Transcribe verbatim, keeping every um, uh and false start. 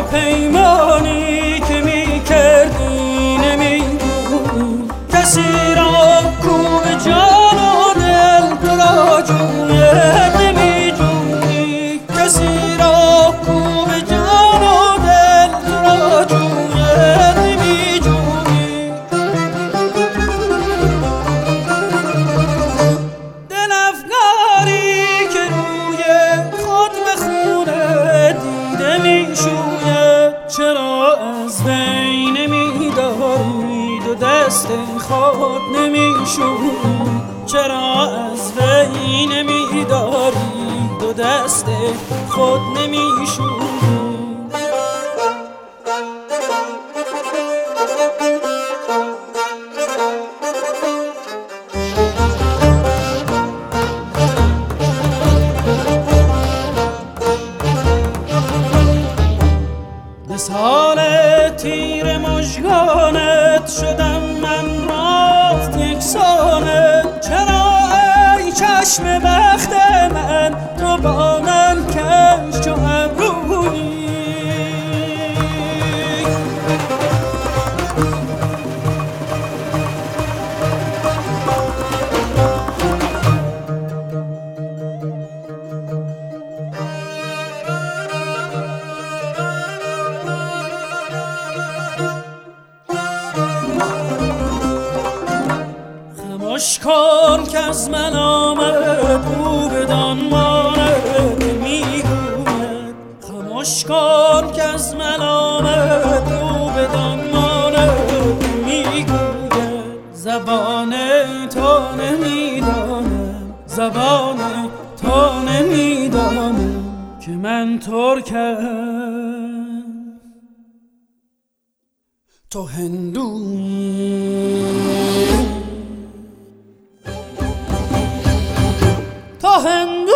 پیمانی که می کردی نمیدونی، کسی را کو به جان و دل تو را جوید نمیدونی، کسی را کو به جان و دل تو را جوید نمیدونی. دل افگاری که روی خود به خونه دیده می شوید، چرا از بین نمی دارید و دست خود نمی شوید، چرا از بین نمی دارید و دست خود نمی شوید. مثال تیر مژگانت شدم من راست یک سانه، چرا ای چشم بخت من تو با من کش چو ابرویی. خموش کن که از من آمد او بدان ماند میگوید، خموش کن که از من آمد او بدان ماند میگوید. زبان تو نمیدانم، زبان تو نمیدانم که من ترکم تو هندویی، تو هندو